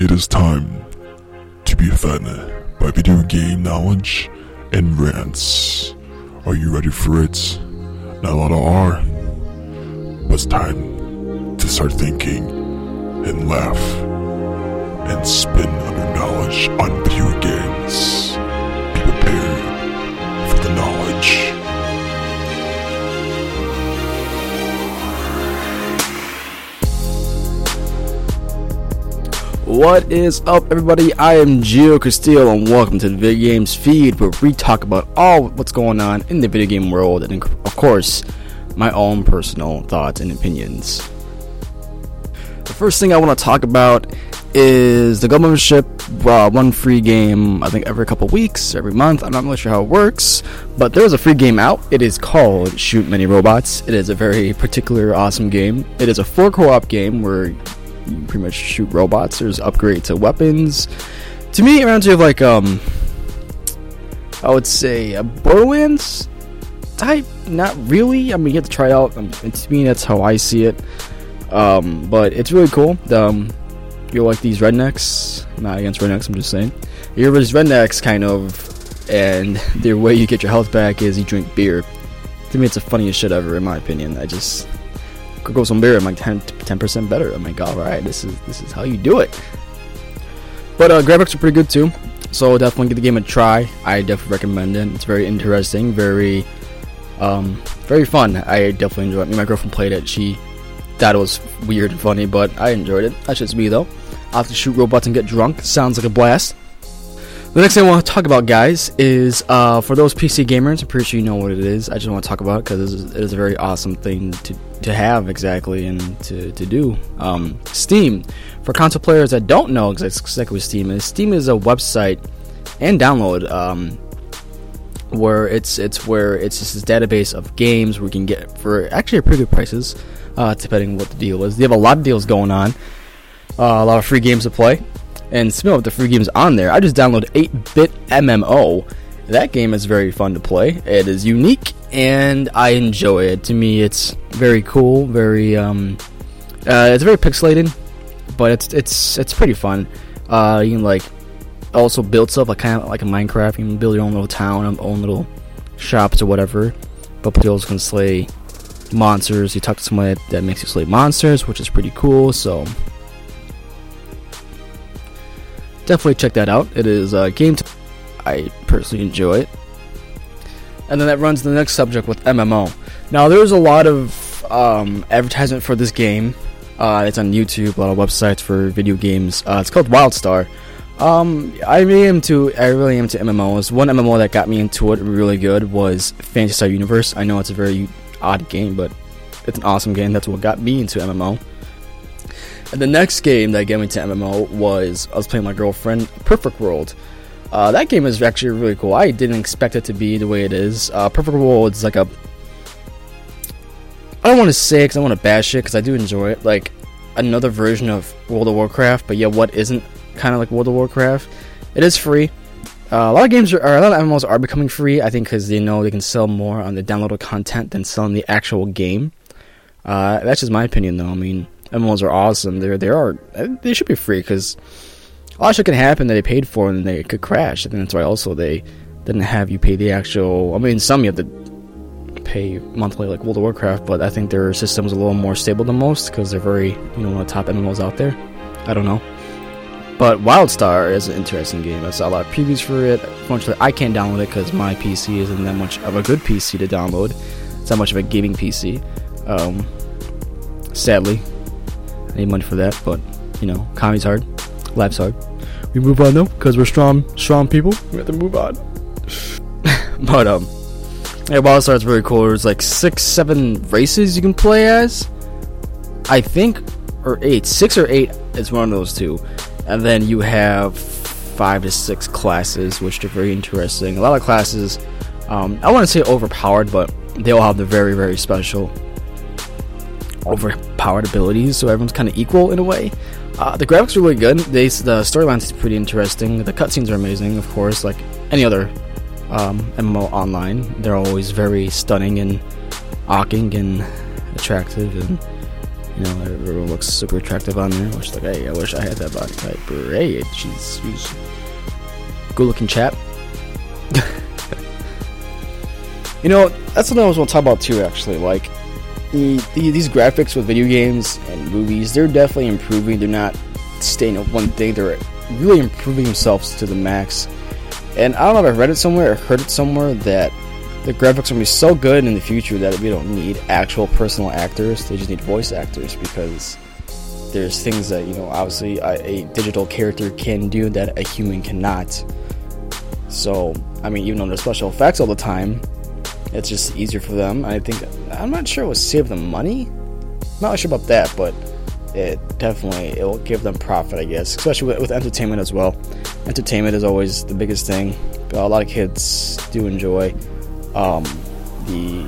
It is time to be fed by video game knowledge and rants. Are you ready for it? Not a lot are, but it's time to start thinking and laugh and spin under knowledge on video games. Be prepared for the knowledge. What is up, everybody? I am Gio Castillo, and welcome to the Video Games Feed, where we talk about all what's going on in the video game world, and of course, my own personal thoughts and opinions. The first thing I want to talk about is the Gold Membership. One free game, I think every couple weeks, every month. I'm not really sure how it works, but there's a free game out. It is called Shoot Many Robots. It is a very particular, awesome game. It is a 4 co-op game where you pretty much shoot robots. There's upgrade to weapons. To me, it reminds me of like I would say a Borderlands type. Not really. I mean, you have to try it out. To me, that's how I see it. But it's really cool. You're like these rednecks. Not against rednecks, I'm just saying. You're these rednecks kind of, and the way you get your health back is you drink beer. To me, it's the funniest shit ever, in my opinion. I just could go some beer. I'm like 10% better. I'm like, all right, this is how you do it. But graphics are pretty good too, so definitely give the game a try. I definitely recommend it. It's very interesting, very fun. I definitely enjoy it. My girlfriend played it. She thought it was weird and funny, but I enjoyed it. That's just me though. I have to shoot robots and get drunk. Sounds like a blast. The next thing I want to talk about, guys, is for those PC gamers. I'm pretty sure you know what it is. I just want to talk about it because it is a very awesome thing to have, exactly, and to do. Steam. For console players that don't know exactly what Steam is a website and download where it's just this database of games where you can get for actually pretty good prices, depending on what the deal is. They have a lot of deals going on, a lot of free games to play. And speaking of the free games on there, I just downloaded 8-Bit MMO. That game is very fun to play. It is unique, and I enjoy it. To me, it's very cool. It's very pixelated, but it's pretty fun. You can like also build stuff like kind of like a Minecraft. You can build your own little town, own little shops or whatever. But you also can slay monsters. You talk to someone that makes you slay monsters, which is pretty cool. So definitely check that out. It is a game I personally enjoy it. And then that runs to the next subject with MMO. Now there's a lot of advertisement for this game. It's on YouTube, a lot of websites for video games. It's called WildStar. I really am into MMOs. One MMO that got me into it really good was Phantasy Star Universe. I know it's a very odd game, but it's an awesome game. That's what got me into MMO. And the next game that got me into MMO was I was playing with my girlfriend, Perfect World. That game is actually really cool. I didn't expect it to be the way it is. Perfect World is like I don't want to say it because I want to bash it because I do enjoy it. Like another version of World of Warcraft, but yeah, what isn't kind of like World of Warcraft? It is free. A lot of MMOs are becoming free. I think because they know they can sell more on the downloaded content than selling the actual game. That's just my opinion, though. I mean, MMOs are awesome. They should be free because a lot of shit can happen that they paid for and they could crash. I think that's why also they didn't have you pay the actual. I mean, some you have to pay monthly like World of Warcraft, but I think their system's a little more stable than most because they're very one of the top MMOs out there. I don't know. But WildStar is an interesting game. I saw a lot of previews for it. Unfortunately, I can't download it because my PC isn't that much of a good PC to download. It's not much of a gaming PC. Sadly, I need money for that, but comedy's hard, life's hard. We move on though, because we're strong people. We have to move on. But yeah, WildStar is very cool. There's like 6-7 races you can play as, I think, or 8. 6 or 8 is one of those two, and then you have 5 to 6 classes, which are very interesting. A lot of classes, I want to say overpowered, but they all have the very, very special overpowered abilities, so everyone's kind of equal in a way. The graphics are really good. The storyline is pretty interesting. The cutscenes are amazing, of course, like any other MMO online. They're always very stunning and awking and attractive, and You know, everyone looks super attractive on there. Which, like, hey, I wish I had that body type. But hey, she's a good-looking chap. You know, that's something I was going to talk about too, actually. Like, these graphics with video games and movies, they're definitely improving. They're not staying at one thing. They're really improving themselves to the max. And I don't know if I read it somewhere or heard it somewhere that the graphics are going to be so good in the future that we don't need actual personal actors. They just need voice actors, because there's things that, you know, obviously a digital character can do that a human cannot. So, I mean, even though there's special effects all the time, it's just easier for them. I'm not sure it will save them money. I'm not sure about that, but it will give them profit, I guess, especially with entertainment as well. Entertainment is always the biggest thing. A lot of kids do enjoy the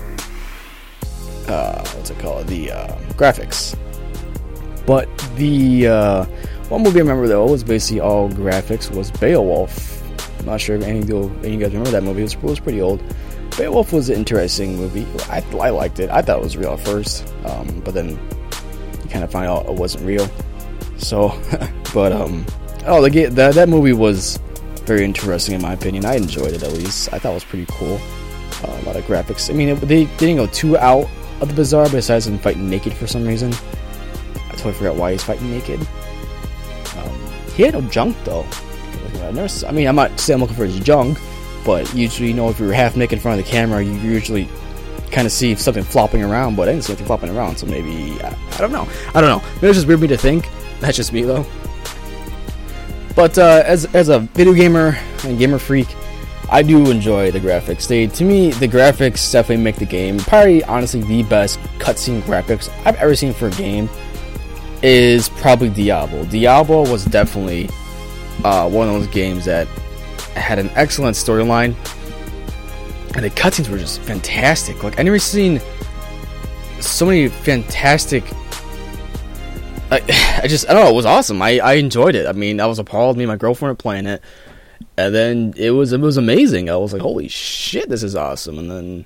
graphics. But the one movie I remember though was basically all graphics was Beowulf. I'm not sure if any of you guys remember that movie. It was pretty old. Beowulf was an interesting movie. I liked it. I thought it was real at first, but then you kind of find out it wasn't real. So, but that movie was very interesting in my opinion. I enjoyed it, at least. I thought it was pretty cool. A lot of graphics. I mean, they didn't go too out of the bizarre, besides him fighting naked for some reason. I totally forgot why he's fighting naked. He had no junk though. I'm not saying I'm looking for his junk, but usually, you know, if you're half naked in front of the camera, you usually kind of see something flopping around, but I didn't see anything flopping around, so maybe, I don't know. Maybe it's just weird for me to think. That's just me, though. But, as a video gamer and gamer freak, I do enjoy the graphics. To me, the graphics definitely make the game. Probably, honestly, the best cutscene graphics I've ever seen for a game is probably Diablo. Diablo was definitely one of those games that had an excellent storyline, and the cutscenes were just fantastic. Like, I never seen so many fantastic. I don't know. It was awesome. I enjoyed it. I mean, I was appalled. Me and my girlfriend were playing it, and then it was amazing. I was like, holy shit, this is awesome. And then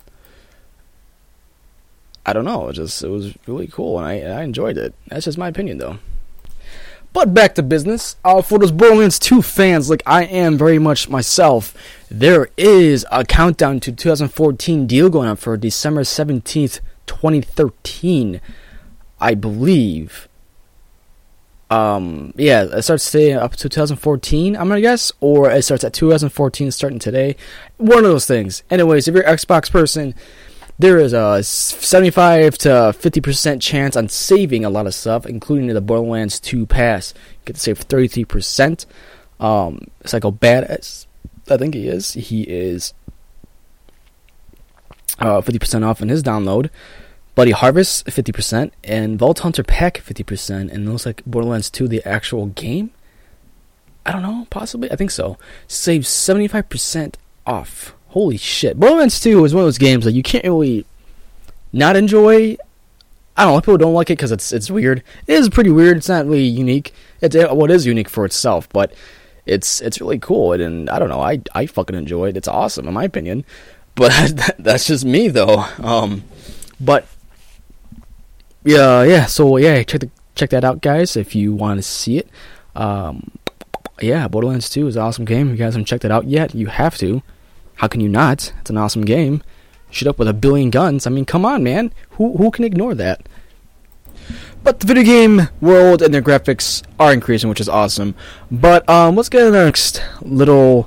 I don't know. It was really cool, and I enjoyed it. That's just my opinion, though. But back to business. For those Borderlands 2 fans, like I am very much myself, there is a countdown to 2014 deal going on for December 17th, 2013, I believe. It starts today up to 2014, I'm gonna guess, or it starts at 2014 starting today. One of those things. Anyways, if you're an Xbox person, there is a 75 to 50% chance on saving a lot of stuff, including the Borderlands 2 pass. You get to save 33%. Psycho Badass, I think he is 50% off in his download. Bloody Harvest, 50%, and Vault Hunter Pack, 50%, and those like Borderlands 2, the actual game? I don't know, possibly? I think so. Saves 75% off. Holy shit. Borderlands 2 is one of those games that you can't really not enjoy. I don't know, people don't like it because it's weird. It is pretty weird, it's not really unique. It is unique for itself, but it's really cool, and I don't know, I fucking enjoy it. It's awesome, in my opinion. But that's just me, though. But so check that out, guys, if you want to see it. Borderlands 2 is an awesome game. If you guys haven't checked it out yet, you have to. How can you not? It's an awesome game. Shoot up with 1 billion guns. I mean, come on, man. Who can ignore that? But the video game world and their graphics are increasing, which is awesome. But let's get to the next little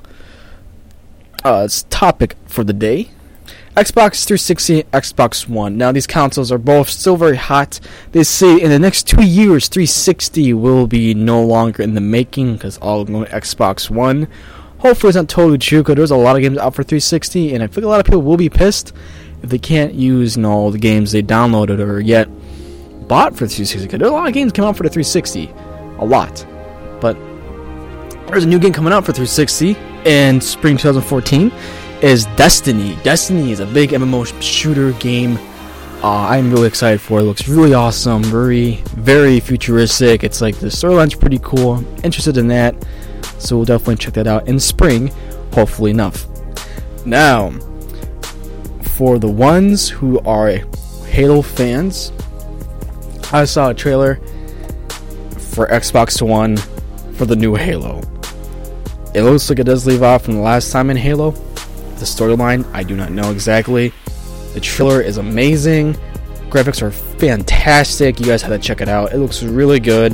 topic for the day. Xbox 360 and Xbox One. Now, these consoles are both still very hot. They say in the next 2 years, 360 will be no longer in the making because all going to Xbox One. Hopefully, it's not totally true because there's a lot of games out for 360, and I think a lot of people will be pissed if they can't use the games they downloaded or yet bought for 360. Because there's a lot of games coming out for the 360, a lot. But there's a new game coming out for 360 in spring 2014. Is Destiny. Destiny is a big MMO shooter game. I'm really excited for it. It looks really awesome. Very, very futuristic. It's like the storyline's pretty cool. I'm interested in that. So we'll definitely check that out in spring. Hopefully enough. Now, for the ones who are Halo fans, I saw a trailer for Xbox One for the new Halo. It looks like it does leave off from the last time in Halo. The storyline, I do not know exactly. The trailer is amazing. Graphics are fantastic. You guys have to check it out. It looks really good.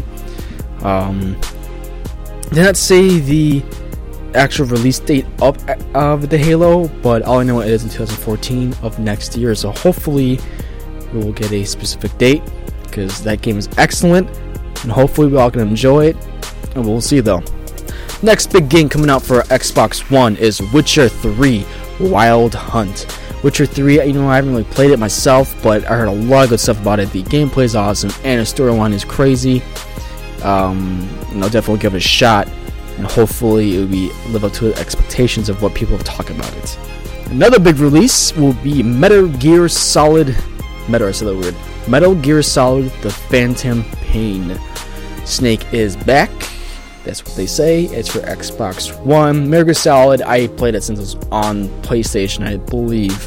Did not say the actual release date of the Halo, but all I know it is in 2014 of next year. So hopefully we will get a specific date, because that game is excellent, and hopefully we all can enjoy it. And we'll see though. Next big game coming out for Xbox One is Witcher 3 Wild Hunt. Witcher 3, I haven't really played it myself, but I heard a lot of good stuff about it. The gameplay is awesome, and the storyline is crazy. I'll definitely give it a shot, and hopefully it will live up to the expectations of what people have talked about it. Another big release will be Metal Gear Solid. Metal Gear Solid: The Phantom Pain. Snake is back. That's what they say. It's for Xbox One. Metal Gear Solid, I played it since it was on PlayStation, I believe.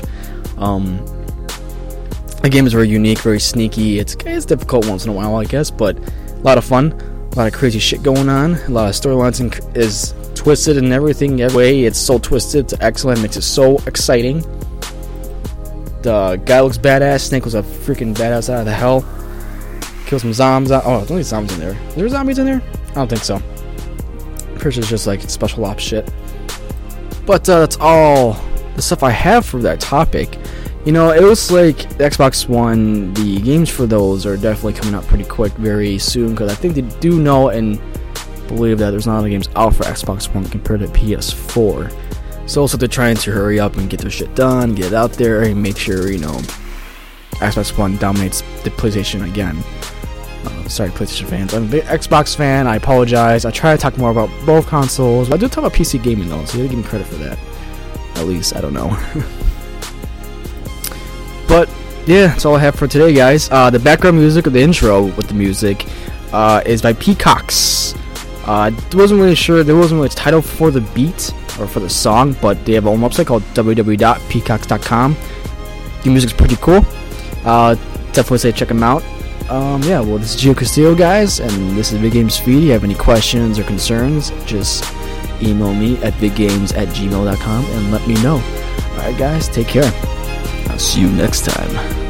The game is very unique, very sneaky. It's difficult once in a while, I guess, but a lot of fun. A lot of crazy shit going on. A lot of storylines is twisted and everything. Every way, it's so twisted. It's excellent. Makes it so exciting. The guy looks badass. Snake was a freaking badass out of the hell. Kill some zombies. Oh, there's only zombies in there. Are there zombies in there? I don't think so. Pretty sure it's just like special ops shit. But that's all the stuff I have for that topic. It looks like the Xbox One, the games for those are definitely coming out pretty quick, very soon, because I think they do know and believe that there's not a lot of games out for Xbox One compared to PS4. So also they're trying to hurry up and get their shit done, get it out there, and make sure, Xbox One dominates the PlayStation again. Sorry, PlayStation fans. I'm a big Xbox fan. I apologize. I try to talk more about both consoles. I do talk about PC gaming, though, so you gotta give me credit for that. At least, I don't know. But, yeah, that's all I have for today, guys. The background music, or the intro with the music, is by Peacocks. Wasn't really sure. There wasn't really a title for the beat, or for the song, but they have a own website called www.peacocks.com. The music's pretty cool. Definitely say check them out. This is Gio Castillo, guys, and this is Big Games Feed. If you have any questions or concerns, just email me at biggames@gmail.com and let me know. Alright, guys, take care. I'll see you next time.